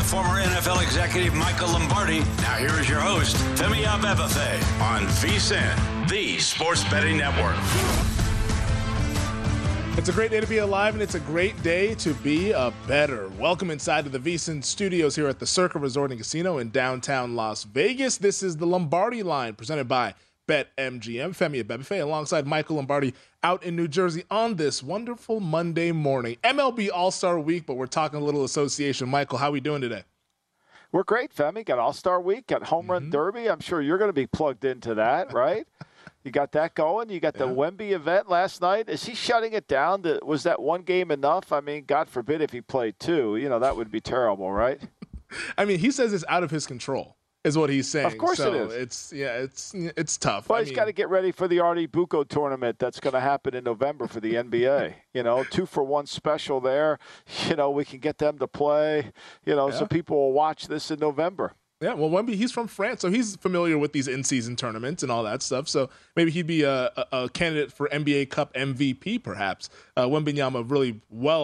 with former NFL executive Michael Lombardi. Now here is your host, Femi Abebefe, on VSiN, the Sports Betting Network. It's a great day to be alive, and it's a great day to be a bettor. Welcome inside to the VSiN studios here at the Circa Resort and Casino in downtown Las Vegas. This is the Lombardi Line presented by BetMGM. Femi Abebefe alongside Michael Lombardi out in New Jersey on this wonderful Monday morning. MLB All-Star Week, but we're talking a little association. Michael, how are we doing today? We're great, Femi. Got All-Star Week, got Home Run Derby. I'm sure you're going to be plugged into that, right? You got that going. You got the Wemby event last night. Is he shutting it down? Was that one game enough? I mean, God forbid if he played two. You know, that would be terrible, right? I mean, he says it's out of his control, is what he's saying. Of course so it is. It's tough. Well, he's got to get ready for the Artie Bucco tournament that's going to happen in November for the NBA. 2-for-1 special there. We can get them to play, so people will watch this in November. Yeah, well, Wemby, he's from France, so he's familiar with these in-season tournaments and all that stuff. So maybe he'd be a candidate for NBA Cup MVP, perhaps. Wembanyama really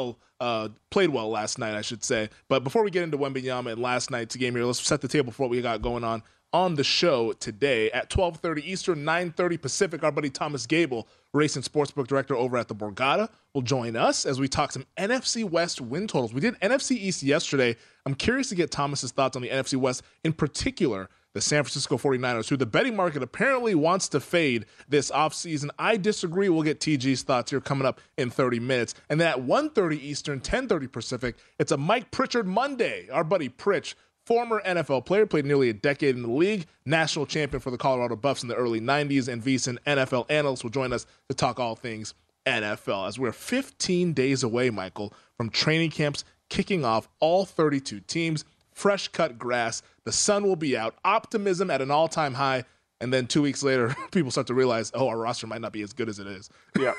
played well last night, I should say. But before we get into Wembanyama and last night's game here, let's set the table for what we got going on the show today. At 12:30 Eastern, 9:30 Pacific, our buddy Thomas Gable, Racing Sportsbook Director over at the Borgata, will join us as we talk some NFC West win totals. We did NFC East yesterday. I'm curious to get Thomas's thoughts on the NFC West, in particular the San Francisco 49ers, who the betting market apparently wants to fade this offseason. I disagree. We'll get TG's thoughts here coming up in 30 minutes. And then at 1:30 Eastern, 10:30 Pacific, it's a Mike Pritchard Monday. Our buddy Pritch, former NFL player, played nearly a decade in the league, national champion for the Colorado Buffs in the early 90s, and VSiN NFL analyst will join us to talk all things NFL. As we're 15 days away, Michael, from training camps kicking off, all 32 teams, fresh cut grass, the sun will be out, optimism at an all-time high, and then 2 weeks later, people start to realize, our roster might not be as good as it is. Yeah.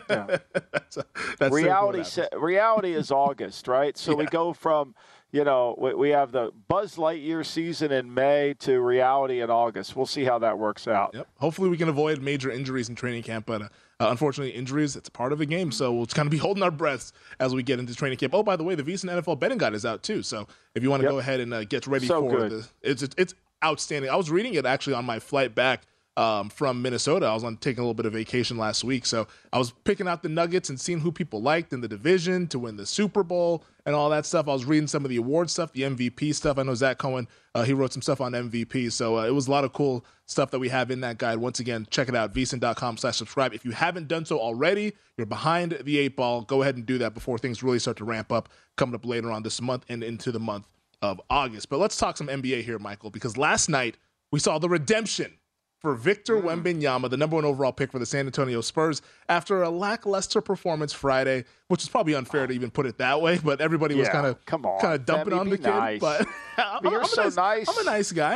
That's reality is August, right? So we go from, we have the Buzz Lightyear season in May to reality in August. We'll see how that works out. Yep. Hopefully we can avoid major injuries in training camp, but unfortunately injuries, it's part of the game, so we'll kind of be holding our breaths as we get into training camp. Oh, by the way, the VSiN NFL betting guide is out too, so if you want to go ahead and get ready it's outstanding. I was reading it actually on my flight back from Minnesota. I was taking a little bit of vacation last week, so I was picking out the nuggets and seeing who people liked in the division to win the Super Bowl and all that stuff. I was reading some of the award stuff, the MVP stuff. I know Zach Cohen, he wrote some stuff on MVP, so it was a lot of cool stuff that we have in that guide. Once again, check it out, vsin.com/subscribe. If you haven't done so already, you're behind the 8 ball. Go ahead and do that before things really start to ramp up coming up later on this month and into the month of August. But let's talk some NBA here, Michael, because last night we saw the redemption for Victor Wembanyama, the number 1 overall pick for the San Antonio Spurs, after a lackluster performance Friday, which is probably unfair to even put it that way, but everybody was kind of dumping on the kid. Nice. But you're so nice. I'm a nice guy.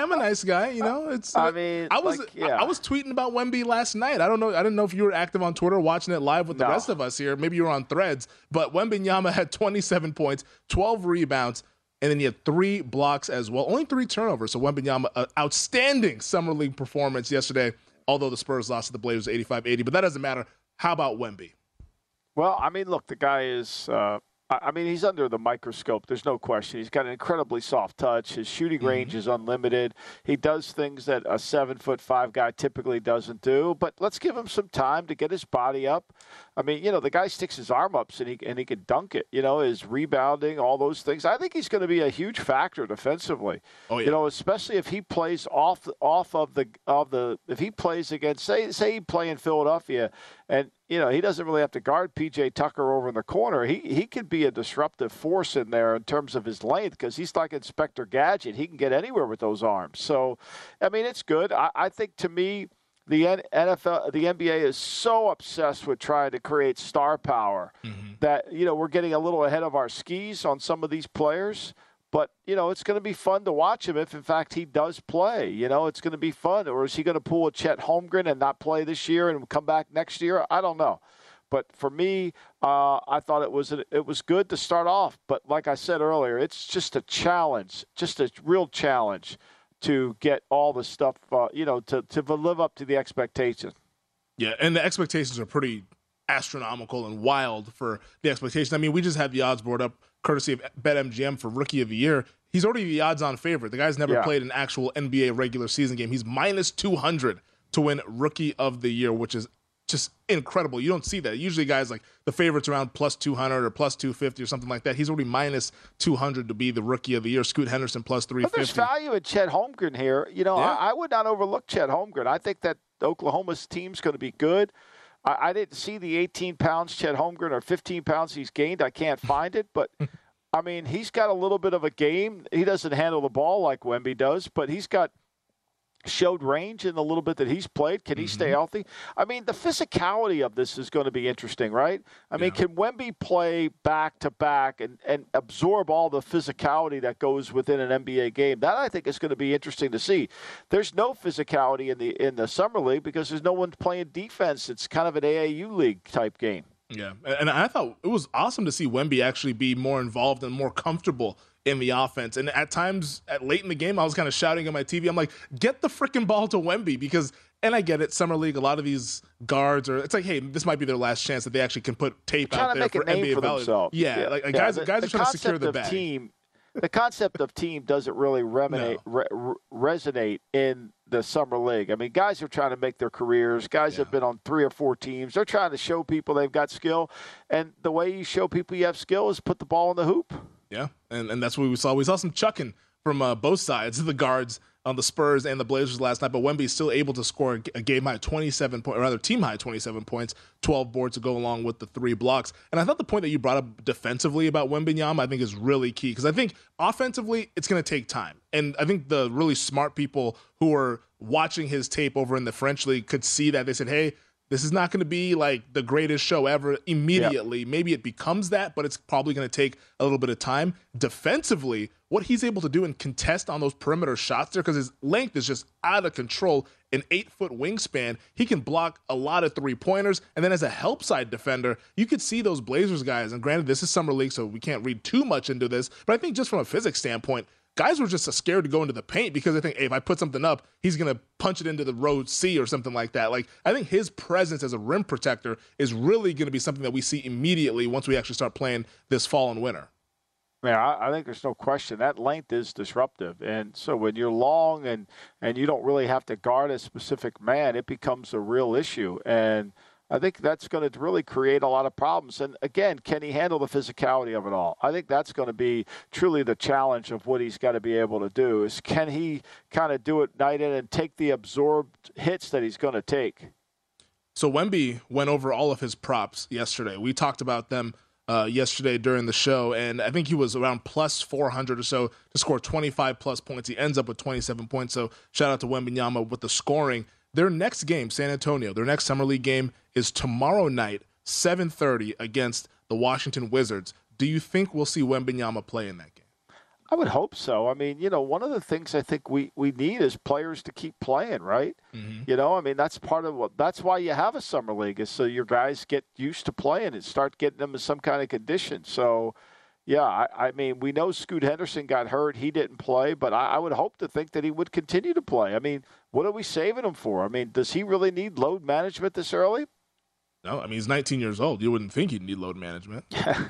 I was tweeting about Wemby last night. I didn't know if you were active on Twitter watching it live with the rest of us here. Maybe you were on Threads, but Wembanyama had 27 points, 12 rebounds, and then he had 3 blocks as well. Only 3 turnovers. So Wembanyama, outstanding summer league performance yesterday, although the Spurs lost to the Blazers 85-80. But that doesn't matter. How about Wemby? Well, I mean, look, the guy is he's under the microscope. There's no question. He's got an incredibly soft touch. His shooting range is unlimited. He does things that a 7'5" guy typically doesn't do. But let's give him some time to get his body up. I mean, the guy sticks his arm up and he can dunk it. His rebounding, all those things. I think he's going to be a huge factor defensively. Oh, yeah. Especially if he plays off of the if he plays against say he play in Philadelphia and he doesn't really have to guard P.J. Tucker over in the corner. He could be a disruptive force in there in terms of his length because he's like Inspector Gadget. He can get anywhere with those arms. So, I mean, it's good. I think to me, the NBA is so obsessed with trying to create star power that, we're getting a little ahead of our skis on some of these players. But, it's going to be fun to watch him if, in fact, he does play. It's going to be fun. Or is he going to pull a Chet Holmgren and not play this year and come back next year? I don't know. But for me, I thought it was good to start off. But like I said earlier, it's just a challenge, just a real challenge to get all the stuff, to live up to the expectations. Yeah, and the expectations are pretty astronomical and wild for the expectations. I mean, we just had the odds board up courtesy of BetMGM for Rookie of the Year. he's already the odds-on favorite. The guy's never played an actual NBA regular season game. He's minus 200 to win Rookie of the Year, which is just incredible. You don't see that. Usually guys like the favorites around plus 200 or plus 250 or something like that. He's already minus 200 to be the Rookie of the Year. Scoot Henderson plus 350. But there's value in Chet Holmgren here. You know, I would not overlook Chet Holmgren. I think that Oklahoma's team's going to be good. I didn't see the 18 pounds Chet Holmgren or 15 pounds he's gained. I can't find it. But, I mean, he's got a little bit of a game. He doesn't handle the ball like Wemby does, but he's got showed range in the little bit that he's played. Can he stay healthy? I mean, the physicality of this is going to be interesting, right? I mean, can Wemby play back-to-back and absorb all the physicality that goes within an NBA game? That, I think, is going to be interesting to see. There's no physicality in the Summer League because there's no one playing defense. It's kind of an AAU league type game. Yeah, and I thought it was awesome to see Wemby actually be more involved and more comfortable in the offense. And at times, late in the game, I was kind of shouting at my TV. I'm like, get the freaking ball to Wemby because, and I get it, Summer League, a lot of these guards are, it's like, hey, this might be their last chance that they actually can put tape out there for NBA value. Yeah, like guys are trying to secure the bag. The concept of team doesn't really resonate in the Summer League. I mean, guys are trying to make their careers. Guys have been on 3 or 4 teams. They're trying to show people they've got skill. And the way you show people you have skill is put the ball in the hoop. Yeah, and that's what we saw. We saw some chucking from both sides of the guards on the Spurs and the Blazers last night, but Wemby's still able to score a game-high 27 points, or rather team-high 27 points, 12 boards to go along with the 3 blocks. And I thought the point that you brought up defensively about Wembanyama, I think, is really key, because I think offensively, it's going to take time. And I think the really smart people who are watching his tape over in the French League could see that. They said, hey, this is not going to be like the greatest show ever immediately. Yep. Maybe it becomes that, but it's probably going to take a little bit of time. Defensively, what he's able to do and contest on those perimeter shots there, because his length is just out of control, an 8-foot wingspan, he can block a lot of 3-pointers. And then as a help side defender, you could see those Blazers guys, and granted, this is Summer League, so we can't read too much into this, but I think just from a physics standpoint, guys were just scared to go into the paint because they think, hey, if I put something up, he's going to punch it into the row C or something like that. Like, I think his presence as a rim protector is really going to be something that we see immediately once we actually start playing this fall and winter. Yeah, I think there's no question. That length is disruptive. And so when you're long and you don't really have to guard a specific man, it becomes a real issue. And I think that's going to really create a lot of problems. And, again, can he handle the physicality of it all? I think that's going to be truly the challenge of what he's got to be able to do is can he kind of do it night in and take the absorbed hits that he's going to take? So Wemby went over all of his props yesterday. We talked about them yesterday during the show, and I think he was around plus 400 or so to score 25-plus points. He ends up with 27 points, so shout out to Wembanyama with the scoring. Their next game, San Antonio, their next Summer League game is tomorrow night, 7:30 against the Washington Wizards. Do you think we'll see Wembanyama play in that game? I would hope so. I mean, one of the things I think we need is players to keep playing, right? Mm-hmm. I mean, that's part of that's why you have a Summer League is so your guys get used to playing and start getting them in some kind of condition. So, yeah, I mean, we know Scoot Henderson got hurt. He didn't play, but I would hope to think that he would continue to play. I mean, what are we saving him for? I mean, does he really need load management this early? No, I mean, he's 19 years old. You wouldn't think he'd need load management.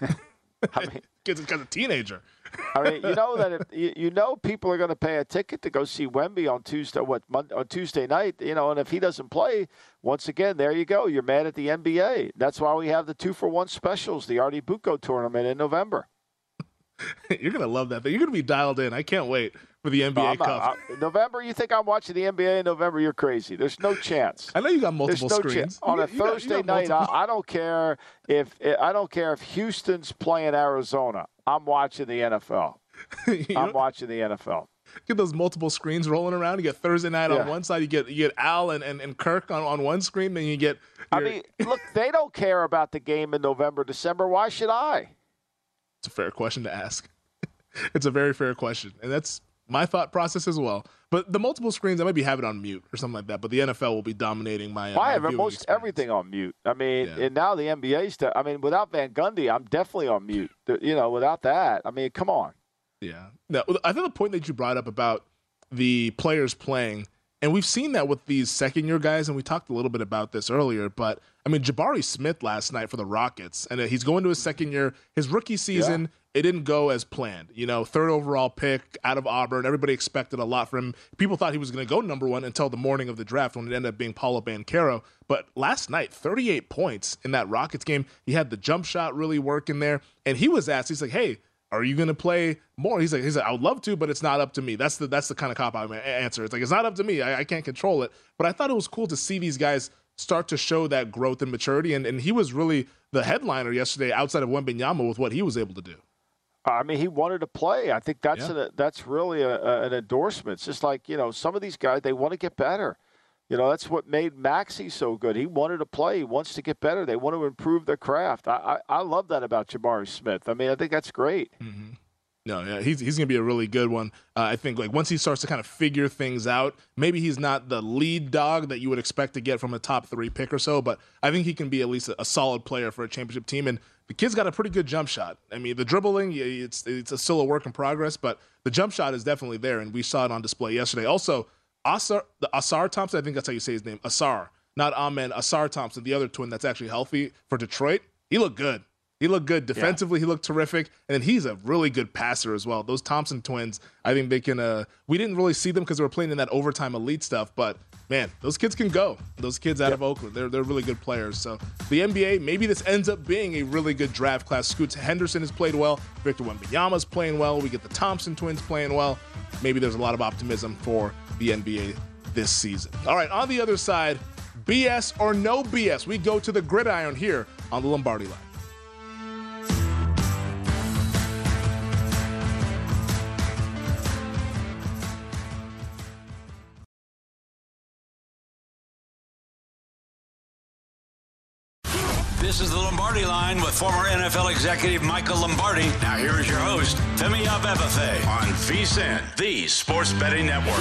I mean, kid's a teenager. I mean, if, people are going to pay a ticket to go see Wemby on Tuesday night, and if he doesn't play, once again, there you go. You're mad at the NBA. That's why we have the 2-for-1 specials, the Artie Bucco tournament in November. You're going to love that. You're going to be dialed in. I can't wait for the NBA Cup. November, you think I'm watching the NBA in November? You're crazy. There's no chance. I know you got multiple screens. On a Thursday night, I don't care if Houston's playing Arizona. I'm watching the NFL. I'm watching the NFL. Get those multiple screens rolling around. You get Thursday night on one side. You get Al and Kirk on one screen. Then you get. I mean, look, they don't care about the game in November, December. Why should I? It's a fair question to ask. It's a very fair question, and that's my thought process as well. But the multiple screens, I might be having it on mute or something like that. But the NFL will be dominating my. I have most everything on mute. I mean, and now the NBA's. I mean, without Van Gundy, I'm definitely on mute. Without that, I mean, come on. Yeah. No, I think the point that you brought up about the players playing And we've seen that with these second-year guys, and we talked a little bit about this earlier. But, I mean, Jabari Smith last night for the Rockets, and he's going to his second year. His rookie season, it didn't go as planned. You know, third overall pick out of Auburn. Everybody expected a lot from him. People thought he was going to go number one until the morning of the draft when it ended up being Paolo Banchero. But last night, 38 points in that Rockets game. He had the jump shot really working there. And he was asked, he's like, hey, are you going to play more? He's like, I would love to, but it's not up to me. That's the kind of cop-out answer. It's like, it's not up to me. I can't control it. But I thought it was cool to see these guys start to show that growth and maturity. And he was really the headliner yesterday outside of Wembanyama with what he was able to do. I mean, he wanted to play. I think that's really an endorsement. It's just like, you know, some of these guys, they want to get better. You know, that's what made Maxey so good. He wanted to play. He wants to get better. They want to improve their craft. I love that about Jabari Smith. I mean, I think that's great. Mm-hmm. No, yeah, he's going to be a really good one. I think like once he starts to kind of figure things out, maybe he's not the lead dog that you would expect to get from a top 3 pick or so, but I think he can be at least a solid player for a championship team. And the kid's got a pretty good jump shot. I mean, the dribbling, it's still a work in progress, but the jump shot is definitely there, and we saw it on display yesterday. Also, Asar Thompson, I think that's how you say his name, Asar, not Amen, Asar Thompson, the other twin that's actually healthy for Detroit. He looked good. He looked good defensively. Yeah. He looked terrific, and then he's a really good passer as well. Those Thompson twins, I think they can. We didn't really see them because they were playing in that overtime elite stuff, but man, those kids can go. Those kids out of Oakland, they're really good players. So the NBA, maybe this ends up being a really good draft class. Scoots Henderson has played well. Victor Wembanyama's playing well. We get the Thompson twins playing well. Maybe there's a lot of optimism for the NBA this season. All right, on the other side, BS or no BS, we go to the gridiron here on the Lombardi Line. This is the Lombardi Line with former NFL executive Michael Lombardi. Now here is your host, Femi Abebefe, on VSiN, the Sports Betting Network.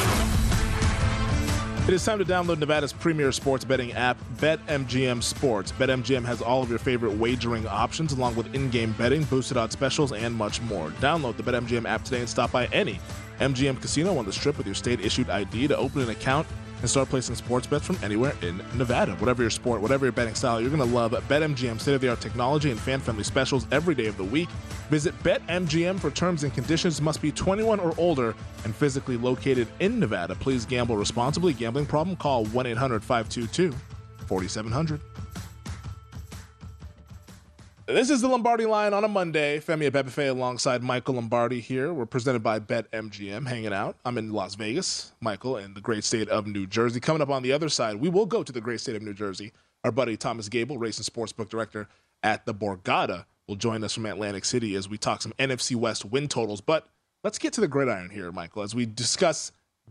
It is time to download Nevada's premier sports betting app, BetMGM Sports. BetMGM has all of your favorite wagering options, along with in-game betting, boosted odds specials, and much more. Download the BetMGM app today and stop by any MGM casino on the Strip with your state-issued ID to open an account and start placing sports bets from anywhere in Nevada. Whatever your sport, whatever your betting style, you're going to love BetMGM state-of-the-art technology and fan-friendly specials every day of the week. Visit BetMGM for terms and conditions. Must be 21 or older and physically located in Nevada. Please gamble responsibly. Gambling problem? Call 1-800-522-4700. This is the Lombardi Line on a Monday. Femi Abebefe alongside Michael Lombardi here. We're presented by BetMGM, hanging out. I'm in Las Vegas, Michael, in the great state of New Jersey. Coming up on the other side, we will go to the great state of New Jersey. Our buddy Thomas Gable, race and sportsbook director at the Borgata, will join us from Atlantic City as we talk some NFC West win totals. But let's get to the gridiron here, Michael, as we discuss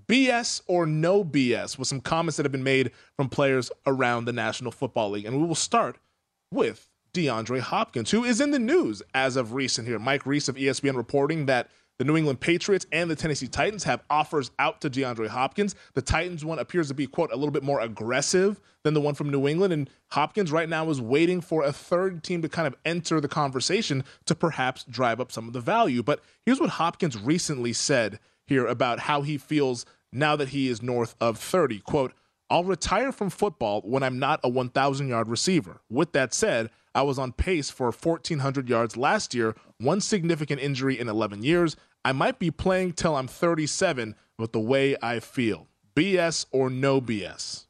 BS or no BS with some comments that have been made from players around the National Football League. And we will start with DeAndre Hopkins, who is in the news as of recent here. Mike Reese of ESPN reporting that the New England Patriots and the Tennessee Titans have offers out to DeAndre Hopkins. The Titans one appears to be, quote, a little bit more aggressive than the one from New England. And Hopkins right now is waiting for a third team to kind of enter the conversation to perhaps drive up some of the value. But here's what Hopkins recently said here about how he feels now that he is north of 30. Quote, I'll retire from football when I'm not a 1,000-yard receiver. With that said, I was on pace for 1,400 yards last year, one significant injury in 11 years. I might be playing till I'm 37 with the way I feel. BS or no BS?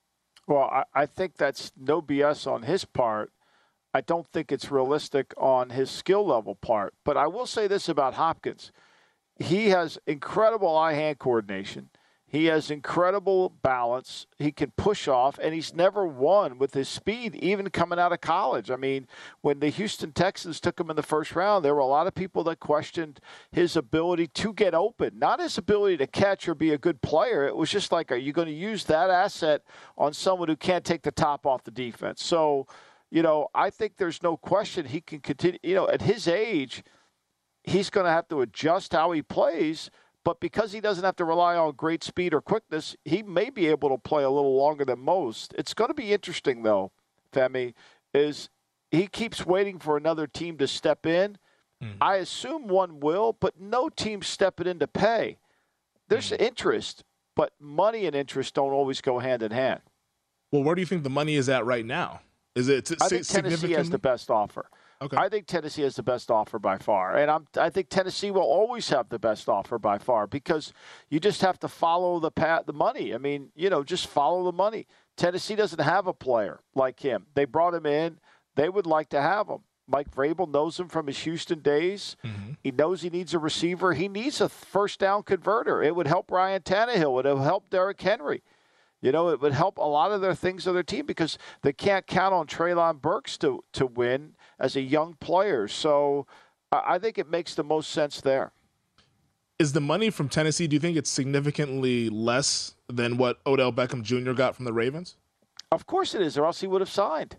Well, I think that's no BS on his part. I don't think it's realistic on his skill level part. But I will say this about Hopkins. He has incredible eye-hand coordination. He has incredible balance. He can push off, and he's never won with his speed, even coming out of college. I mean, when the Houston Texans took him in the first round, there were a lot of people that questioned his ability to get open, not his ability to catch or be a good player. It was just like, are you going to use that asset on someone who can't take the top off the defense? So, you know, I think there's no question he can continue. You know, at his age, he's going to have to adjust how he plays. But because he doesn't have to rely on great speed or quickness, he may be able to play a little longer than most. It's going to be interesting, though, Femi, is he keeps waiting for another team to step in. I assume one will, but no team's stepping in to pay. There's interest. but money and interest don't always go hand in hand. Well, where do you think the money is at right now? Is it I think Tennessee has the best offer. Okay. I think Tennessee has the best offer by far. And I think Tennessee will always have the best offer by far because you just have to follow the money. I mean, just follow the money. Tennessee doesn't have a player like him. They brought him in. They would like to have him. Mike Vrabel knows him from his Houston days. Mm-hmm. He knows he needs a receiver. He needs a first down converter. It would help Ryan Tannehill. It would help Derrick Henry. It would help a lot of their things of their team because they can't count on Treylon Burks to win as a young player. So I think it makes the most sense there. Is the money from Tennessee, do you think it's significantly less than what Odell Beckham Jr. got from the Ravens? Of course it is, or else he would have signed.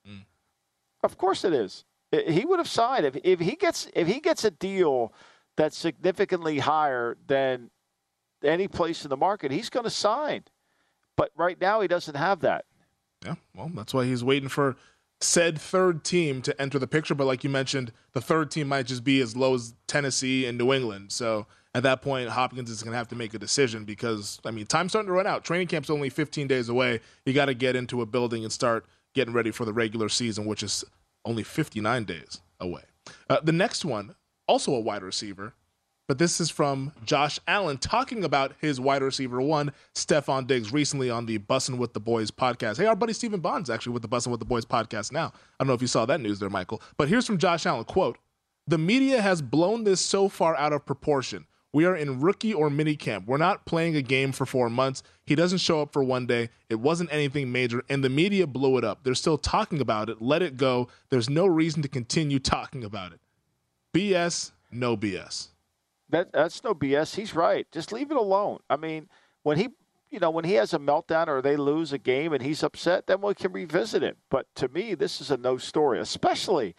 Of course it is. He would have signed. If he gets a deal that's significantly higher than any place in the market, he's going to sign. But right now he doesn't have that. Yeah, well, that's why he's waiting for said third team to enter the picture. But like you mentioned, the third team might just be as low as Tennessee and New England. So at that point, Hopkins is going to have to make a decision because, time's starting to run out. Training camp's only 15 days away. You got to get into a building and start getting ready for the regular season, which is only 59 days away. The next one, also a wide receiver, but this is from Josh Allen talking about his wide receiver one, Stephon Diggs, recently on the Bussin' with the Boys podcast. Hey, our buddy Stephen Bond's actually with the Bussin' with the Boys podcast now. I don't know if you saw that news there, Michael. But here's from Josh Allen, quote, "The media has blown this so far out of proportion. We are in rookie or mini camp. We're not playing a game for 4 months. He doesn't show up for one day. It wasn't anything major, and the media blew it up. They're still talking about it. Let it go. There's no reason to continue talking about it." BS, no BS. That's no BS. He's right. Just leave it alone. When he has a meltdown or they lose a game and he's upset, then we can revisit it. But to me, this is a no story, especially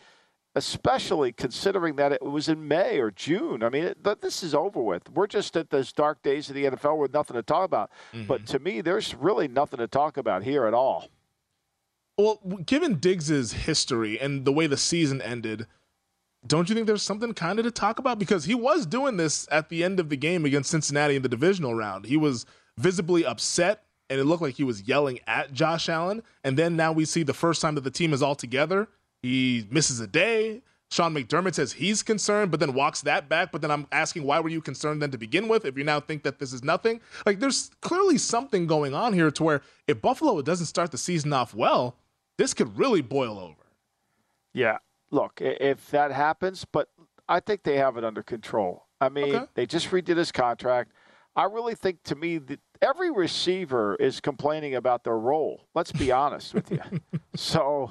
considering that it was in May or June. This is over with. We're just at those dark days of the NFL with nothing to talk about. Mm-hmm. But to me, there's really nothing to talk about here at all. Well, given Diggs' history and the way the season ended, don't you think there's something kind of to talk about? Because he was doing this at the end of the game against Cincinnati in the divisional round. He was visibly upset, and it looked like he was yelling at Josh Allen. And then now we see the first time that the team is all together, he misses a day. Sean McDermott says he's concerned, but then walks that back. But then I'm asking, why were you concerned then to begin with if you now think that this is nothing? There's clearly something going on here to where if Buffalo doesn't start the season off well, this could really boil over. Yeah. Look, if that happens, but I think they have it under control. They just redid his contract. I really think, to me, that every receiver is complaining about their role. Let's be honest with you. So,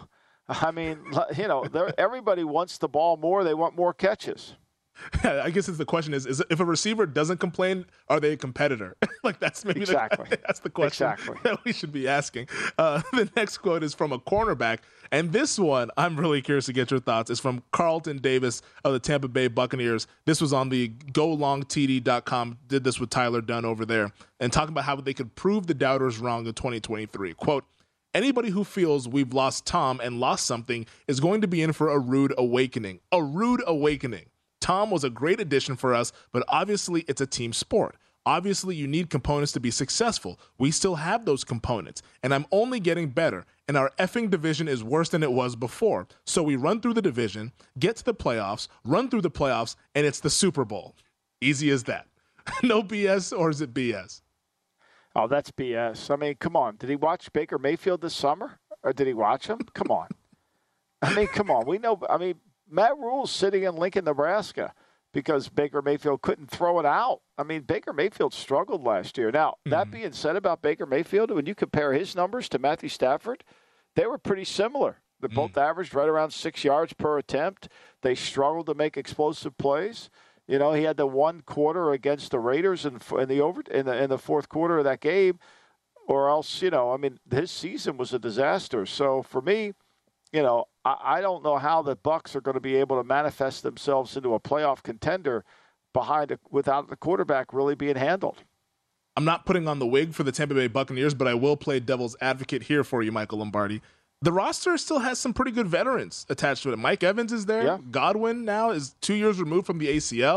everybody wants the ball more. They want more catches. I guess the question is if a receiver doesn't complain, are they a competitor? That's maybe that's the question that we should be asking. The next quote is from a cornerback, and this one I'm really curious to get your thoughts. It's from Carlton Davis of the Tampa Bay Buccaneers. This was on the golongtd.com. Did this with Tyler Dunn over there, and talking about how they could prove the doubters wrong in 2023. Quote, "Anybody who feels we've lost Tom and lost something is going to be in for a rude awakening. A rude awakening. Tom was a great addition for us, but obviously it's a team sport. Obviously you need components to be successful. We still have those components, and I'm only getting better, and our effing division is worse than it was before. So we run through the division, get to the playoffs, run through the playoffs, and it's the Super Bowl. Easy as that." No BS, or is it BS? Oh, that's BS. Come on. Did he watch Baker Mayfield this summer? Or did he watch him? Come on. Come on. We know, Matt Rule's sitting in Lincoln, Nebraska because Baker Mayfield couldn't throw it out. Baker Mayfield struggled last year. Now, that being said about Baker Mayfield, when you compare his numbers to Matthew Stafford, they were pretty similar. They both averaged right around 6 yards per attempt. They struggled to make explosive plays. He had the one quarter against the Raiders in the fourth quarter of that game, or else, his season was a disaster. So for me, I don't know how the Bucs are going to be able to manifest themselves into a playoff contender without the quarterback really being handled. I'm not putting on the wig for the Tampa Bay Buccaneers, but I will play devil's advocate here for you, Michael Lombardi. The roster still has some pretty good veterans attached to it. Mike Evans is there. Yeah. Godwin now is 2 years removed from the ACL.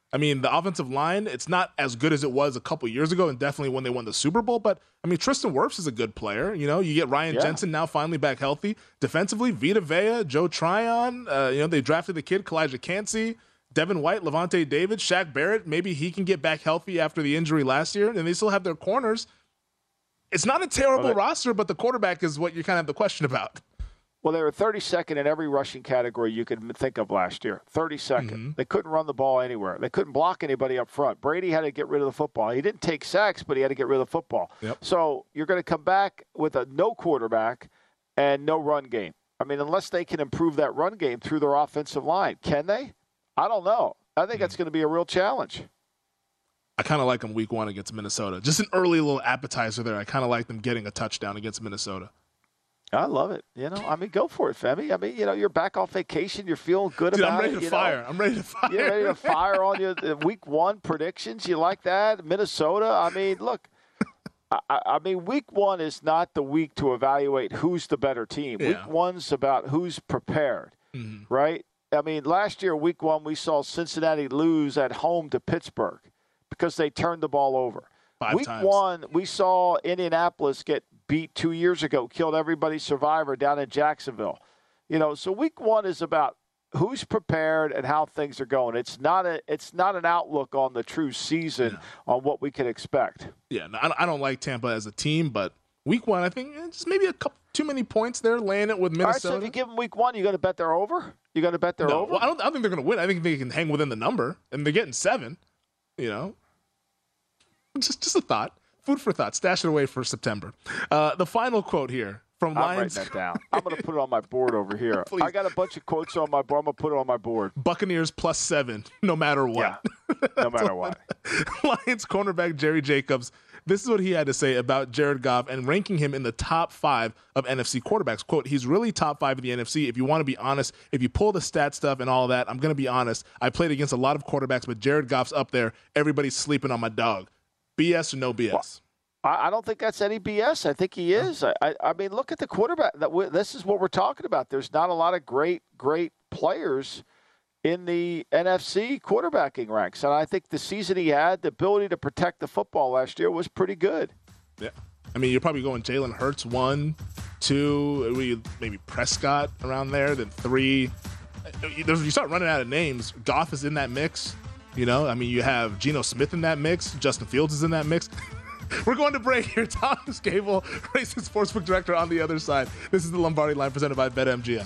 I mean, the offensive line, it's not as good as it was a couple years ago and definitely when they won the Super Bowl. But, I mean, Tristan Wirfs is a good player. You know, you get Ryan Jensen now finally back healthy. Defensively, Vita Vea, Joe Tryon. They drafted the kid, Kalijah Cansey, Devin White, Levante David, Shaq Barrett. Maybe he can get back healthy after the injury last year. And they still have their corners. It's not a terrible roster, but the quarterback is what you kind of have the question about. Well, they were 32nd in every rushing category you could think of last year. 32nd. Mm-hmm. They couldn't run the ball anywhere. They couldn't block anybody up front. Brady had to get rid of the football. He didn't take sacks, but he had to get rid of the football. Yep. So you're going to come back with a no quarterback and no run game. I mean, unless they can improve that run game through their offensive line. Can they? I don't know. I think that's going to be a real challenge. I kind of like them week 1 against Minnesota. Just an early little appetizer there. I kind of like them getting a touchdown against Minnesota. I love it. I mean, go for it, Femi. I mean, you're back off vacation. You're feeling good about it. I'm ready to fire. I'm ready to fire. You're ready to fire on your week 1 predictions. You like that? Minnesota. I mean, look, I mean, week 1 is not the week to evaluate who's the better team. Yeah. Week 1's about who's prepared, right? I mean, last year, week 1, we saw Cincinnati lose at home to Pittsburgh because they turned the ball over. 5 times. Week 1, we saw Indianapolis get beat 2 years ago, killed everybody's survivor down in Jacksonville. So week 1 is about who's prepared and how things are going. It's not an outlook on the true season on what we can expect. Yeah, no, I don't like Tampa as a team, but week 1, I think just maybe a couple too many points there, laying it with Minnesota. All right, so if you give them week 1, you're going to bet they're over? You're going to bet they're over? Well, I don't think they're going to win. I think they can hang within the number, and they're getting 7, Just a thought. Food for thought. Stash it away for September. The final quote here from Lions. I'm writing that down. I'm going to put it on my board over here. Please. I got a bunch of quotes on my board. I'm going to put it on my board. Buccaneers +7, no matter what. Yeah, no matter what. Lions cornerback Jerry Jacobs. This is what he had to say about Jared Goff and ranking him in the top 5 of NFC quarterbacks. Quote, he's really top 5 of the NFC. If you want to be honest, if you pull the stat stuff and all that, I'm going to be honest. I played against a lot of quarterbacks, but Jared Goff's up there. Everybody's sleeping on my dog. BS or no BS? Well, I don't think that's any BS. I think he is. I mean, look at the quarterback. This is what we're talking about. There's not a lot of great players in the NFC quarterbacking ranks. And I think the season he had, the ability to protect the football last year was pretty good. Yeah. I mean, you're probably going Jalen Hurts 1, 2, maybe Prescott around there, then 3. You start running out of names. Goff is in that mix. I mean, you have Geno Smith in that mix. Justin Fields is in that mix. We're going to break here. Thomas Gable, Racing Sportsbook Director on the other side. This is the Lombardi Line presented by BetMGM.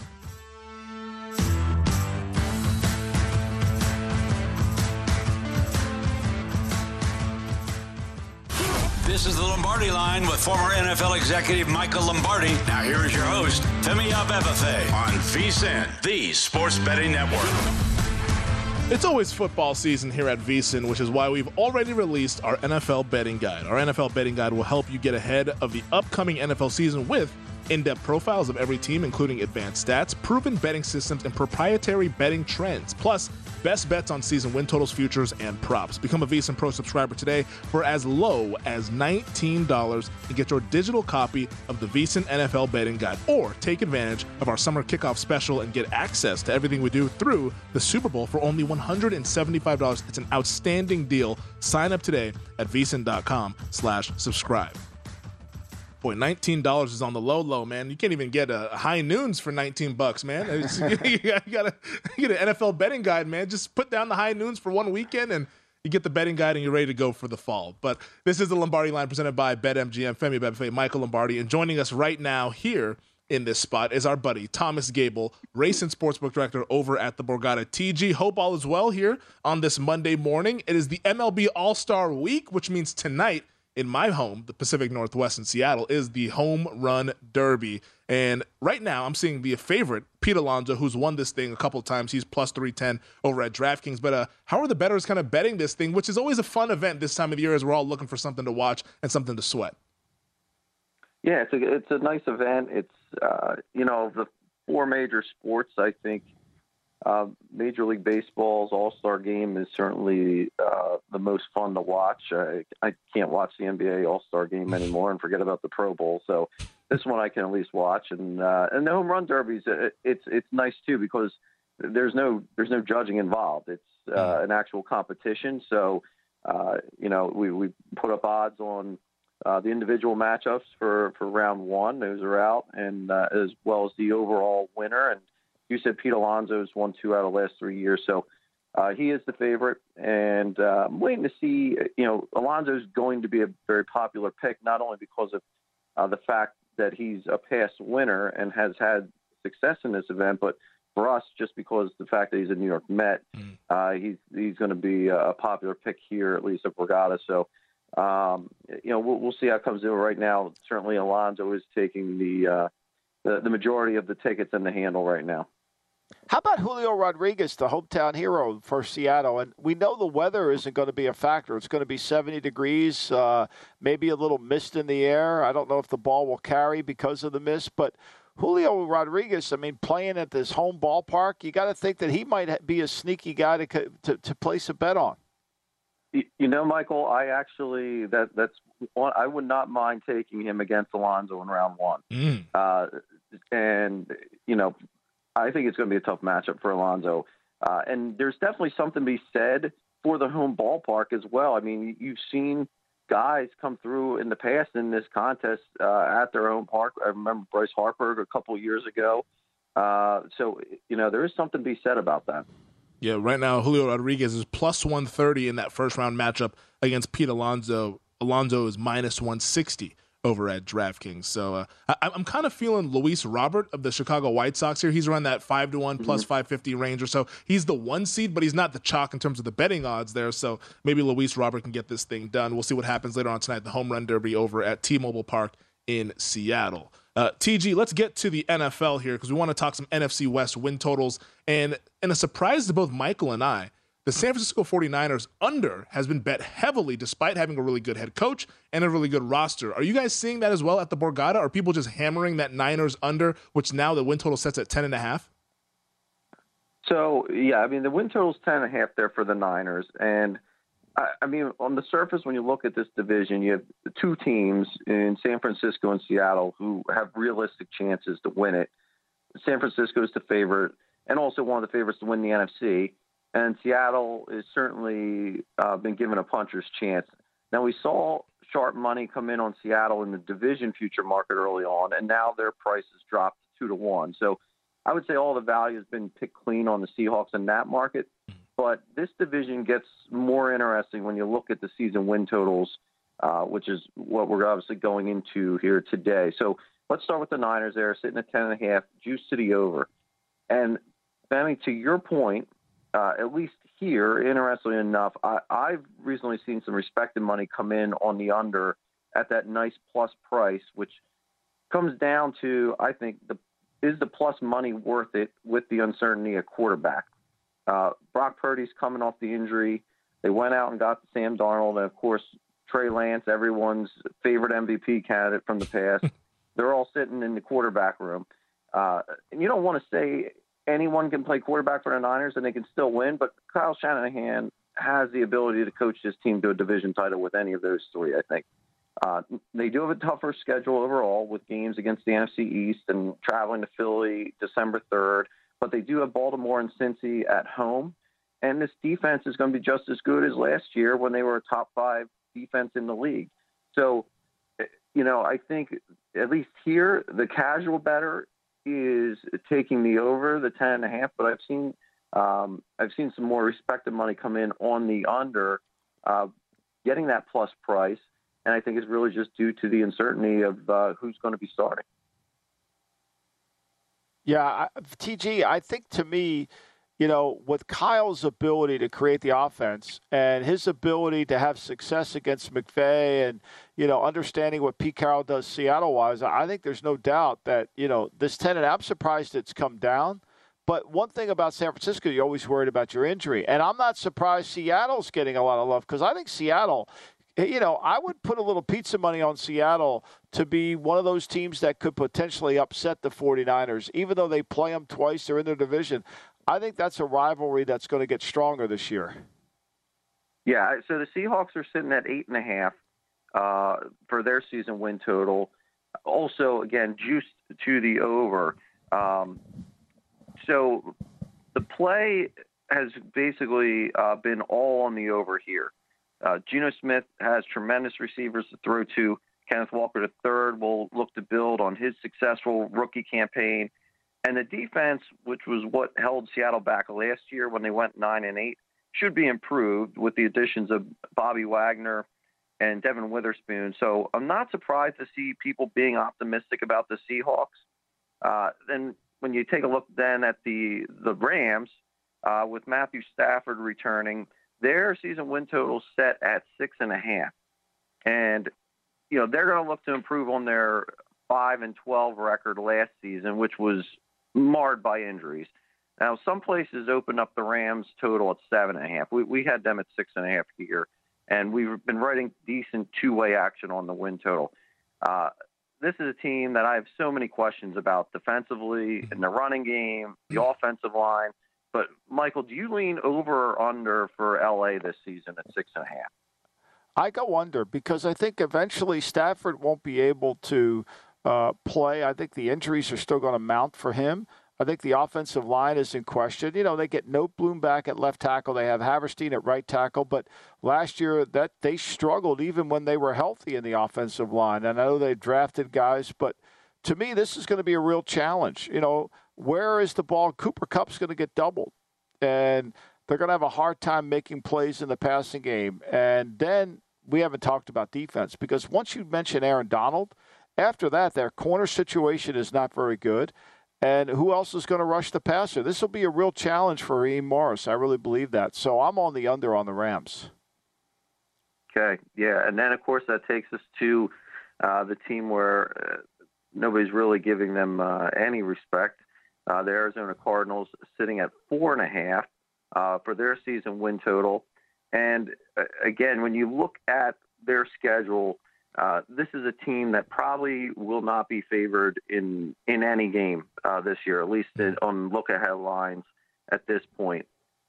This is the Lombardi Line with former NFL executive Michael Lombardi. Now here is your host, Femi Abebefe, on VSiN, the Sports Betting Network. It's always football season here at VSiN, which is why we've already released our NFL betting guide. Our NFL betting guide will help you get ahead of the upcoming NFL season with in-depth profiles of every team, including advanced stats, proven betting systems, and proprietary betting trends. Plus, best bets on season win totals, futures, and props. Become a VSiN Pro subscriber today for as low as $19 and get your digital copy of the VSiN NFL Betting Guide. Or take advantage of our summer kickoff special and get access to everything we do through the Super Bowl for only $175. It's an outstanding deal. Sign up today at VSiN.com/subscribe. Boy, $19 is on the low, man. You can't even get a high noons for $19, man. You gotta get an NFL betting guide, man. Just put down the high noons for one weekend and you get the betting guide and you're ready to go for the fall. But this is the Lombardi Line presented by BetMGM. Femi Abebefe, Michael Lombardi, and joining us right now here in this spot is our buddy Thomas Gable, Race and Sportsbook Director over at the Borgata. TG, hope all is well here on this Monday morning. It is the MLB All-Star Week, which means tonight in my home, the Pacific Northwest in Seattle, is the Home Run Derby. And right now, I'm seeing the favorite, Pete Alonso, who's won this thing a couple of times. He's plus 310 over at DraftKings. But how are the bettors kind of betting this thing, which is always a fun event this time of the year as we're all looking for something to watch and something to sweat? Yeah, it's a nice event. It's, the 4 major sports, I think, Major League Baseball's All-Star Game is certainly the most fun to watch. I can't watch the NBA All-Star Game anymore and forget about the Pro Bowl. So this one I can at least watch. And the Home Run Derbies, it's nice too because there's no judging involved. It's an actual competition. So, we put up odds on the individual matchups for round one. Those are out, and as well as the overall winner. And you said Pete Alonso's won 2 out of the last 3 years. So he is the favorite. And I'm waiting to see, Alonso's going to be a very popular pick, not only because of the fact that he's a past winner and has had success in this event, but for us, just because the fact that he's a New York Met, he's going to be a popular pick here, at least at Borgata. So, we'll see how it comes in. Right now, certainly Alonso is taking the majority of the tickets in the handle right now. How about Julio Rodriguez, the hometown hero for Seattle? And we know the weather isn't going to be a factor. It's going to be 70 degrees, maybe a little mist in the air. I don't know if the ball will carry because of the mist. But Julio Rodriguez, playing at this home ballpark, you got to think that he might be a sneaky guy to place a bet on. Michael, I actually that's one I would not mind taking him against Alonso in round one. I think it's going to be a tough matchup for Alonso. And there's definitely something to be said for the home ballpark as well. You've seen guys come through in the past in this contest at their own park. I remember Bryce Harper a couple of years ago. There is something to be said about that. Yeah, right now Julio Rodriguez is plus 130 in that first round matchup against Pete Alonso. Alonso is minus 160 over at DraftKings. So I'm kind of feeling Luis Robert of the Chicago White Sox here. He's around that 5-1 plus 550 range or so. He's the 1 seed, but he's not the chalk in terms of the betting odds there. So maybe Luis Robert can get this thing done. We'll see what happens later on tonight, the Home Run Derby over at T-Mobile Park in Seattle. TG, let's get to the NFL here because we want to talk some NFC West win totals. And in a surprise to both Michael and I, the San Francisco 49ers under has been bet heavily despite having a really good head coach and a really good roster. Are you guys seeing that as well at the Borgata? Are people just hammering that Niners under, which now the win total sets at 10.5? So, the win total is 10.5 there for the Niners. And, on the surface, when you look at this division, you have two teams in San Francisco and Seattle who have realistic chances to win it. San Francisco is the favorite and also one of the favorites to win the NFC. And Seattle is certainly been given a puncher's chance. Now, we saw sharp money come in on Seattle in the division future market early on, and now their price has dropped 2-1. So I would say all the value has been picked clean on the Seahawks in that market. But this division gets more interesting when you look at the season win totals, which is what we're obviously going into here today. So let's start with the Niners there, sitting at 10.5, juice to the over. And, to your point, at least here, interestingly enough, I've recently seen some respected money come in on the under at that nice plus price, which comes down to, I think, is the plus money worth it with the uncertainty at quarterback? Brock Purdy's coming off the injury. They went out and got Sam Darnold, and, of course, Trey Lance, everyone's favorite MVP candidate from the past. They're all sitting in the quarterback room. And you don't want to say anyone can play quarterback for the Niners and they can still win, but Kyle Shanahan has the ability to coach this team to a division title with any of those three, I think. They do have a tougher schedule overall with games against the NFC East and traveling to Philly December 3rd, but they do have Baltimore and Cincy at home. And this defense is going to be just as good as last year when they were a top 5 defense in the league. So, I think at least here, the casual bettor is taking the over the 10.5, but I've seen some more respected money come in on the under, getting that plus price, and I think it's really just due to the uncertainty of who's going to be starting. Yeah, TG, I think to me, with Kyle's ability to create the offense and his ability to have success against McVay and, understanding what Pete Carroll does Seattle-wise, I think there's no doubt that, this 10, and I'm surprised it's come down. But one thing about San Francisco, you're always worried about your injury. And I'm not surprised Seattle's getting a lot of love because I think Seattle, I would put a little pizza money on Seattle to be one of those teams that could potentially upset the 49ers. Even though they play them twice, they're in their division. I think that's a rivalry that's going to get stronger this year. Yeah, so the Seahawks are sitting at 8.5 for their season win total. Also, again, juiced to the over. So the play has basically been all on the over here. Geno Smith has tremendous receivers to throw to. Kenneth Walker III will look to build on his successful rookie campaign. And the defense, which was what held Seattle back last year when they went 9-8, should be improved with the additions of Bobby Wagner and Devin Witherspoon. So I'm not surprised to see people being optimistic about the Seahawks. Then when you take a look then at the Rams, with Matthew Stafford returning, their season win total set at 6.5. And, they're going to look to improve on their 5-12 record last season, which was marred by injuries. Now, some places opened up the Rams total at 7.5. We had them at 6.5 here, and we've been writing decent two-way action on the win total. This is a team that I have so many questions about defensively, in the running game, the offensive line. But, Michael, do you lean over or under for L.A. this season at 6.5? I go under because I think eventually Stafford won't be able to play. I think the injuries are still going to mount for him. I think the offensive line is in question. They get Noteboom back at left tackle. They have Haverstein at right tackle. But last year that they struggled even when they were healthy in the offensive line. And I know they drafted guys, but to me this is going to be a real challenge. Where is the ball? Cooper Kupp's going to get doubled. And they're going to have a hard time making plays in the passing game. And then we haven't talked about defense because once you mention Aaron Donald, after that, their corner situation is not very good. And who else is going to rush the passer? This will be a real challenge for Raheem Morris. I really believe that. So I'm on the under on the Rams. Okay, yeah. And then, of course, that takes us to the team where nobody's really giving them any respect. The Arizona Cardinals sitting at 4.5. For their season win total. And again, when you look at their schedule, this is a team that probably will not be favored in any game this year, at least on look-ahead lines at this point.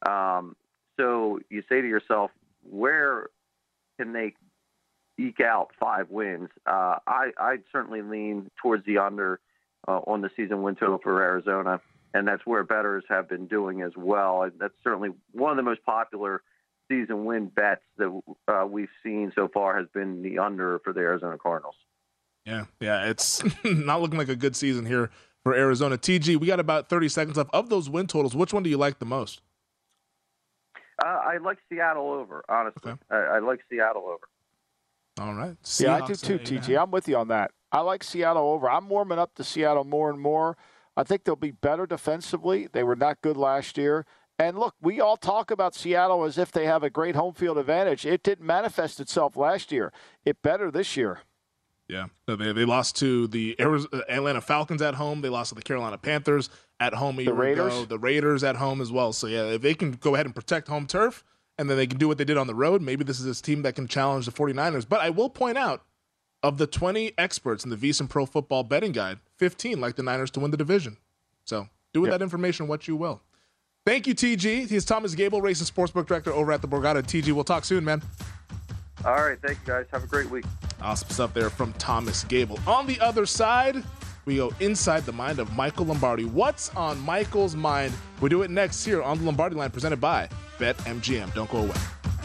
So you say to yourself, where can they eke out 5 wins? I'd certainly lean towards the under on the season win total for Arizona. And that's where bettors have been doing as well. And that's certainly one of the most popular season win bets that we've seen so far has been the under for the Arizona Cardinals. Yeah, it's not looking like a good season here for Arizona. TG, we got about 30 seconds left. Of those win totals, which one do you like the most? I like Seattle over, honestly. Okay. I like Seattle over. All right. Yeah, I do too, TG. I'm with you on that. I like Seattle over. I'm warming up to Seattle more and more. I think they'll be better defensively. They were not good last year. And look, we all talk about Seattle as if they have a great home field advantage. It didn't manifest itself last year. It better this year. Yeah, they lost to the Atlanta Falcons at home. They lost to the Carolina Panthers at home a year ago. The Raiders at home as well. So, yeah, if they can go ahead and protect home turf and then they can do what they did on the road, maybe this is this team that can challenge the 49ers. But I will point out, of the 20 experts in the VSiN Pro Football Betting Guide, 15 like the Niners to win the division. So do with that information what you will. Thank you, TG. He's Thomas Gable, Race and Sportsbook Director over at the Borgata. TG, we'll talk soon, man. All right. Thank you, guys. Have a great week. Awesome stuff there from Thomas Gable. On the other side, we go inside the mind of Michael Lombardi. What's on Michael's mind? We do it next here on the Lombardi Line, presented by BetMGM. Don't go away.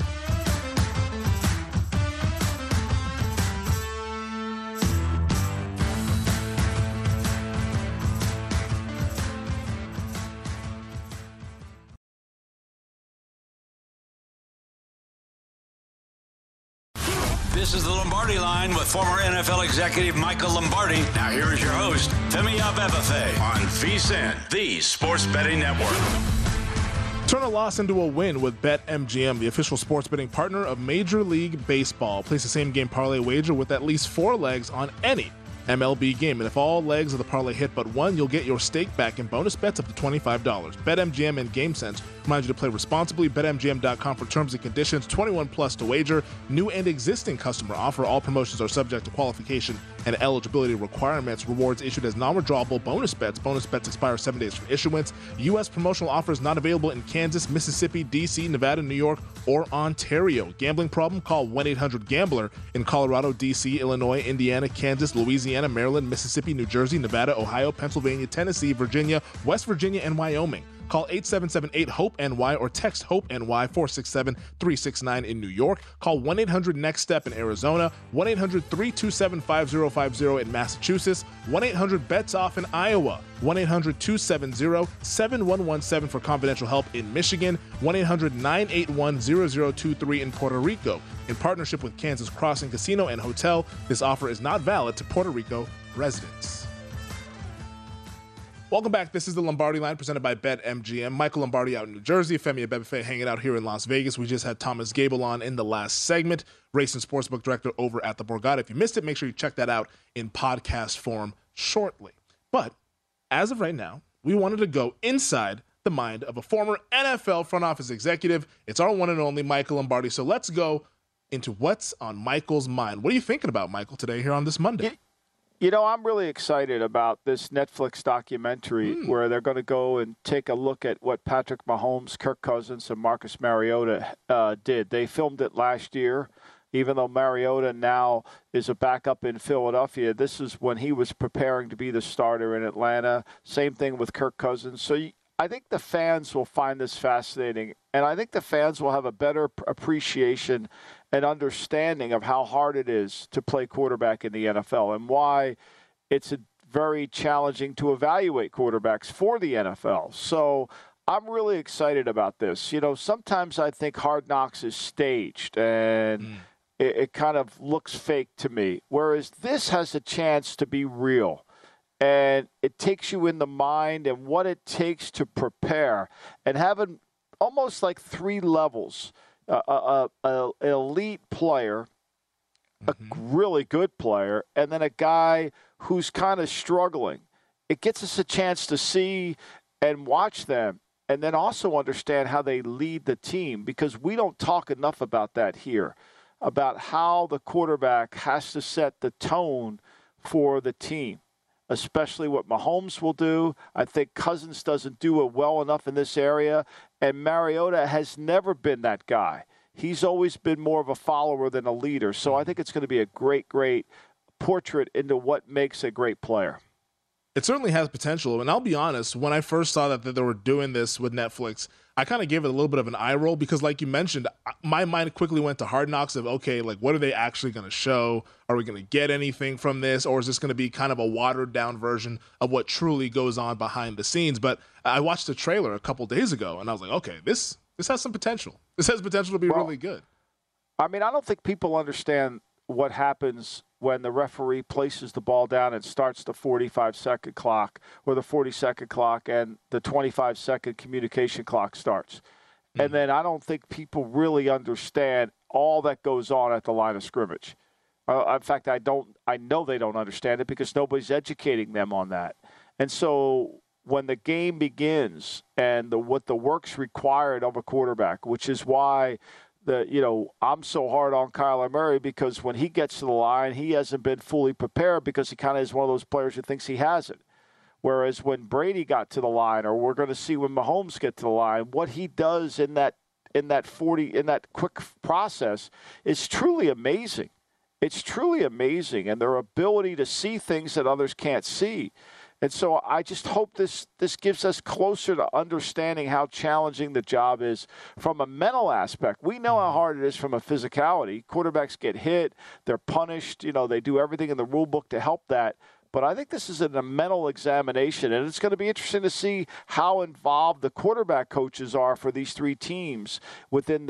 This is the Lombardi Line with former NFL executive Michael Lombardi. Now here is your host, Femi Abebefe, on VSiN, the Sports Betting Network. Turn a loss into a win with BetMGM, the official sports betting partner of Major League Baseball. Place the same game parlay wager with at least 4 legs on any MLB game. And if all legs of the parlay hit but one, you'll get your stake back in bonus bets up to $25. BetMGM and GameSense remind you to play responsibly. BetMGM.com for terms and conditions. 21 plus to wager. New and existing customer offer. All promotions are subject to qualification and eligibility requirements. Rewards issued as non-withdrawable bonus bets. Bonus bets expire 7 days from issuance. U.S. promotional offers not available in Kansas, Mississippi, D.C., Nevada, New York, or Ontario. Gambling problem? Call 1-800-GAMBLER in Colorado, D.C., Illinois, Indiana, Kansas, Louisiana, Maryland, Mississippi, New Jersey, Nevada, Ohio, Pennsylvania, Tennessee, Virginia, West Virginia, and Wyoming. Call 877-8-HOPE-NY or text HOPE-NY 467-369 in New York. Call 1-800-NEXT-STEP in Arizona, 1-800-327-5050 in Massachusetts, 1-800-BETS-OFF in Iowa, 1-800-270-7117 for confidential help in Michigan, 1-800-981-0023 in Puerto Rico. In partnership with Kansas Crossing Casino and Hotel, this offer is not valid to Puerto Rico residents. Welcome back. This is the Lombardi Line presented by BetMGM. Michael Lombardi out in New Jersey, Femi Abebefe hanging out here in Las Vegas. We just had Thomas Gable on in the last segment, race and sportsbook director over at the Borgata. If you missed it, make sure you check that out in podcast form shortly. But as of right now, we wanted to go inside the mind of a former NFL front office executive. It's our one and only Michael Lombardi. So let's go into what's on Michael's mind. What are you thinking about, Michael, today here on this Monday? You know, I'm really excited about this Netflix documentary where they're going to go and take a look at what Patrick Mahomes, Kirk Cousins, and Marcus Mariota did. They filmed it last year. Even though Mariota now is a backup in Philadelphia, this is when he was preparing to be the starter in Atlanta. Same thing with Kirk Cousins. So I think the fans will find this fascinating, and I think the fans will have a better appreciation and understanding of how hard it is to play quarterback in the NFL and why it's very challenging to evaluate quarterbacks for the NFL. So I'm really excited about this. You know, sometimes I think Hard Knocks is staged and it kind of looks fake to me, whereas this has a chance to be real. And it takes you in the mind and what it takes to prepare and having almost like three levels. An elite player, a really good player, and then a guy who's kind of struggling. It gets us a chance to see and watch them and then also understand how they lead the team, because we don't talk enough about that here, about how the quarterback has to set the tone for the team, especially what Mahomes will do. I think Cousins doesn't do it well enough in this area, and Mariota has never been that guy. He's always been more of a follower than a leader. So I think it's going to be a great, great portrait into what makes a great player. It certainly has potential. And I'll be honest, when I first saw that they were doing this with Netflix, I kind of gave it a little bit of an eye roll because, like you mentioned, my mind quickly went to Hard Knocks of, okay, like, what are they actually going to show? Are we going to get anything from this? Or is this going to be kind of a watered down version of what truly goes on behind the scenes? But I watched the trailer a couple days ago and I was like, okay, this has some potential. This has potential to be really good. I mean, I don't think people understand what happens when the referee places the ball down and starts the 45-second clock or the 40-second clock and the 25-second communication clock starts. And then I don't think people really understand all that goes on at the line of scrimmage. In fact, I know they don't understand it because nobody's educating them on that. And so when the game begins and what the work's required of a quarterback, which is why I'm so hard on Kyler Murray, because when he gets to the line, he hasn't been fully prepared because he kind of is one of those players who thinks he has it. Whereas when Brady got to the line, or we're going to see when Mahomes get to the line, what he does in that quick process is truly amazing. It's truly amazing, and their ability to see things that others can't see. And so I just hope this gives us closer to understanding how challenging the job is from a mental aspect. We know how hard it is from a physicality. Quarterbacks get hit. They're punished. They do everything in the rule book to help that. But I think this is a mental examination, and it's going to be interesting to see how involved the quarterback coaches are for these three teams within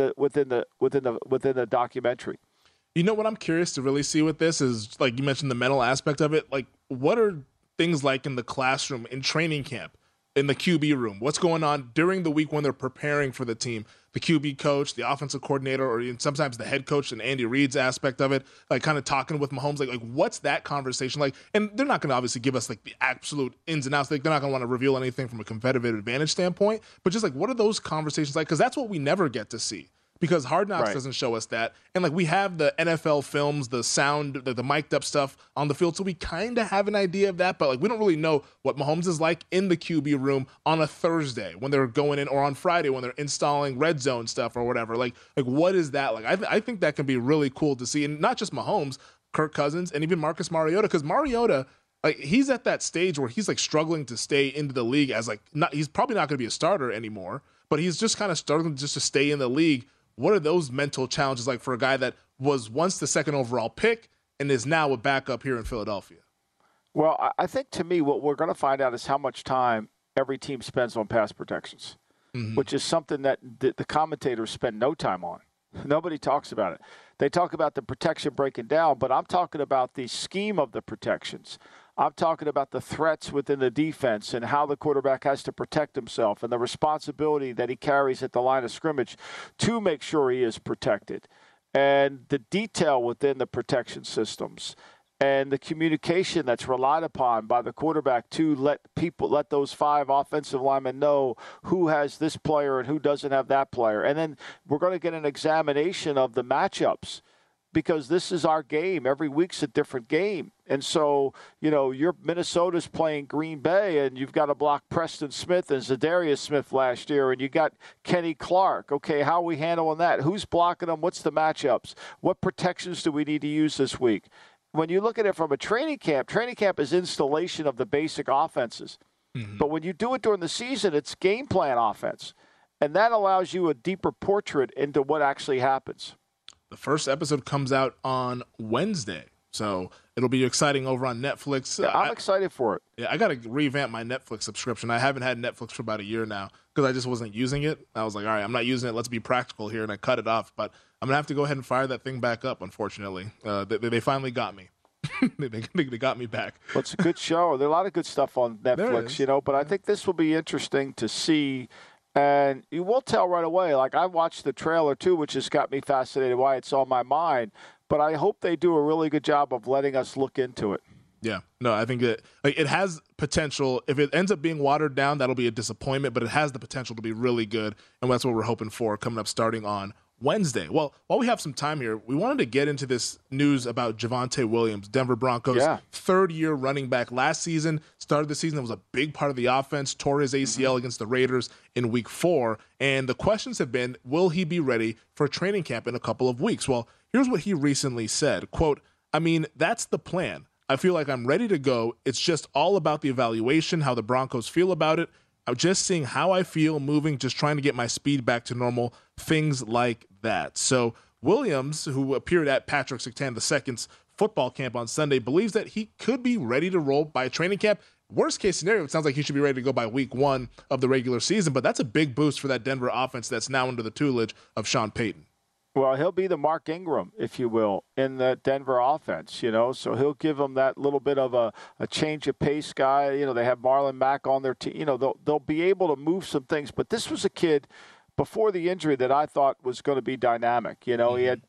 the documentary. You know what I'm curious to really see with this is, like you mentioned, the mental aspect of it. Like, what are things like in the classroom, in training camp, in the QB room? What's going on during the week when they're preparing for the team? The QB coach, the offensive coordinator, or even sometimes the head coach and Andy Reid's aspect of it, like kind of talking with Mahomes, like what's that conversation like? And they're not going to obviously give us like the absolute ins and outs. Like, they're not going to want to reveal anything from a competitive advantage standpoint, but just like, what are those conversations like? Because that's what we never get to see. Because Hard Knocks doesn't show us that. And, like, we have the NFL films, the sound, the mic'd up stuff on the field, so we kind of have an idea of that. But, like, we don't really know what Mahomes is like in the QB room on a Thursday when they're going in, or on Friday when they're installing red zone stuff or whatever. Like what is that like? I think that can be really cool to see. And not just Mahomes, Kirk Cousins, and even Marcus Mariota. Because Mariota, like he's at that stage where he's like struggling to stay into the league as like he's probably not going to be a starter anymore, but he's just kind of struggling just to stay in the league. What are those mental challenges like for a guy that was once the second overall pick and is now a backup here in Philadelphia? Well, I think to me what we're going to find out is how much time every team spends on pass protections, which is something that the commentators spend no time on. Nobody talks about it. They talk about the protection breaking down, but I'm talking about the scheme of the protections. I'm talking about the threats within the defense and how the quarterback has to protect himself and the responsibility that he carries at the line of scrimmage to make sure he is protected. And the detail within the protection systems and the communication that's relied upon by the quarterback to let those 5 offensive linemen know who has this player and who doesn't have that player. And then we're going to get an examination of the matchups, because this is our game. Every week's a different game. And so, your Minnesota's playing Green Bay, and you've got to block Preston Smith and Zadarius Smith last year, and you got Kenny Clark. Okay, how are we handling that? Who's blocking them? What's the matchups? What protections do we need to use this week? When you look at it from a training camp is installation of the basic offenses. But when you do it during the season, it's game plan offense. And that allows you a deeper portrait into what actually happens. The first episode comes out on Wednesday, so it'll be exciting over on Netflix. Yeah, I'm excited for it. Yeah, I got to revamp my Netflix subscription. I haven't had Netflix for about a year now because I just wasn't using it. I was like, all right, I'm not using it. Let's be practical here, and I cut it off. But I'm going to have to go ahead and fire that thing back up, unfortunately. They finally got me. They got me back. Well, it's a good show. There's a lot of good stuff on Netflix, but I think this will be interesting to see. And you will tell right away. Like, I watched the trailer, too, which has got me fascinated why it's on my mind. But I hope they do a really good job of letting us look into it. Yeah. No, I think that it has potential. If it ends up being watered down, that'll be a disappointment. But it has the potential to be really good. And that's what we're hoping for coming up starting on Wednesday. Well, while we have some time here, we wanted to get into this news about Javonte Williams, Denver Broncos, third-year running back. Last season, started the season, that was a big part of the offense, tore his ACL against the Raiders in Week 4. And the questions have been, will he be ready for training camp in a couple of weeks? Well, here's what he recently said, quote, that's the plan. I feel like I'm ready to go. It's just all about the evaluation, how the Broncos feel about it. I'm just seeing how I feel moving, just trying to get my speed back to normal, things like that. So Williams, who appeared at Patrick Surtain II's football camp on Sunday, believes that he could be ready to roll by training camp. Worst case scenario, it sounds like he should be ready to go by week 1 of the regular season, but that's a big boost for that Denver offense that's now under the tutelage of Sean Payton. Well, he'll be the Mark Ingram, if you will, in the Denver offense, so he'll give them that little bit of a change of pace guy. They have Marlon Mack on their team. They'll be able to move some things. But this was a kid before the injury that I thought was going to be dynamic. He had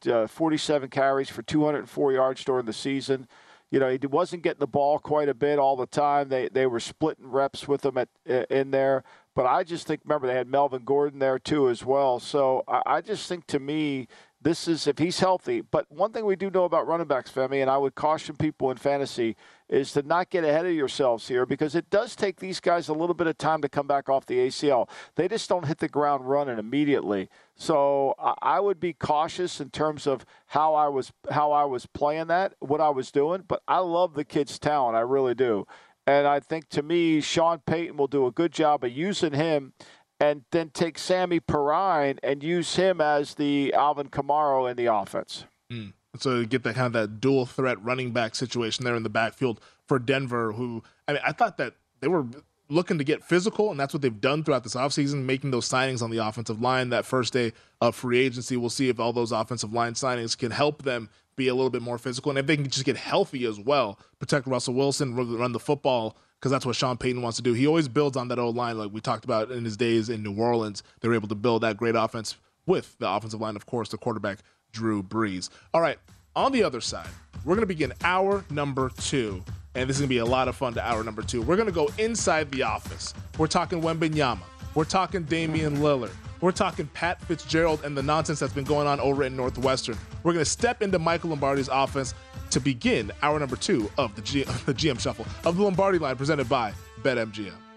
47 carries for 204 yards during the season. He wasn't getting the ball quite a bit all the time. They were splitting reps with him in there. But I just think, remember, they had Melvin Gordon there too as well. So I just think, to me, this is, if he's healthy. But one thing we do know about running backs, Femi, and I would caution people in fantasy, is to not get ahead of yourselves here, because it does take these guys a little bit of time to come back off the ACL. They just don't hit the ground running immediately. So I would be cautious in terms of how I was playing that, what I was doing. But I love the kid's talent. I really do. And I think, to me, Sean Payton will do a good job of using him, and then take Sammy Perrine and use him as the Alvin Kamara in the offense. So you get that kind of that dual threat running back situation there in the backfield for Denver, who, I thought that they were looking to get physical, and that's what they've done throughout this offseason, making those signings on the offensive line. That first day of free agency, we'll see if all those offensive line signings can help them be a little bit more physical, and if they can just get healthy as well, protect Russell Wilson, run the football, because that's what Sean Payton wants to do. He always builds on that O-line, like we talked about in his days in New Orleans. They were able to build that great offense with the offensive line, of course, the quarterback, Drew Brees. All right, on the other side, we're going to begin hour number 2, and this is going to be a lot of fun to hour number 2. We're going to go inside the office. We're talking Wembanyama. We're talking Damian Lillard. We're talking Pat Fitzgerald and the nonsense that's been going on over in Northwestern. We're going to step into Michael Lombardi's offense to begin hour number 2 of the GM Shuffle of the Lombardi Line, presented by BetMGM.